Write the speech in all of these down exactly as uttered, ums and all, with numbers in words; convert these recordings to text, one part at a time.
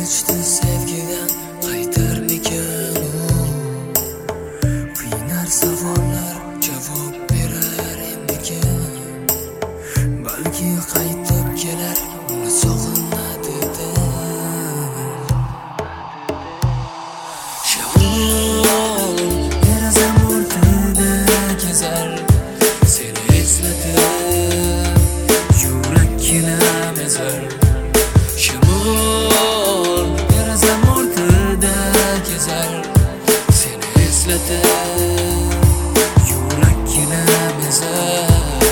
kechdi sevgidan qaytarmikan u? Qiynar savollar javob berar endikan. Balki qaytib kelar, uni sog'inadi Shamol derazam ortida kezar, seni eslatib yurakkina mezar. Shamol derazam ortida kezar, seni eslatib yurakkina mezar.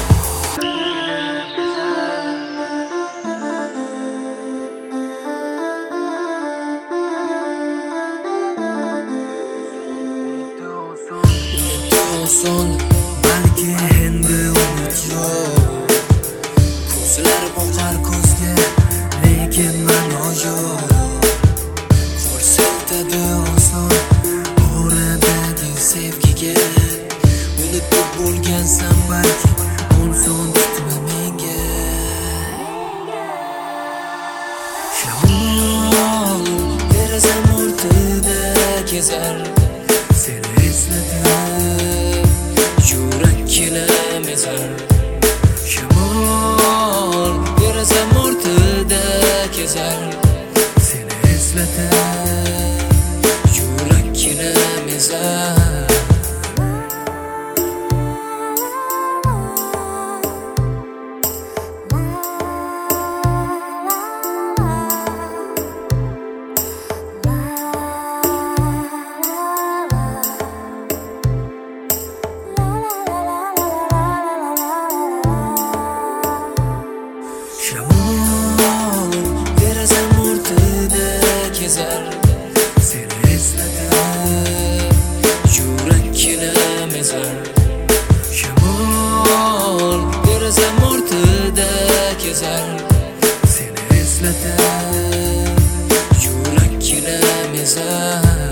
Son balki endi umid yo'q, ko'zlar boqar ko'zga lekin ma'no yo'q. Qo'l siltadi oson oradagi sevgiga, unutib bo'lgansan balki o'n tutma menga. Shamol derazam ortida kezar, seni eslatib yurakkina mezar. Shamol derazam ortida kezar, seni eslatib yurakkina mezar. Shamol derazam ortida kezar, seni eslatib yurakkina mezar. Shamol derazam ortida kezar, seni eslatib yurakkina mezar.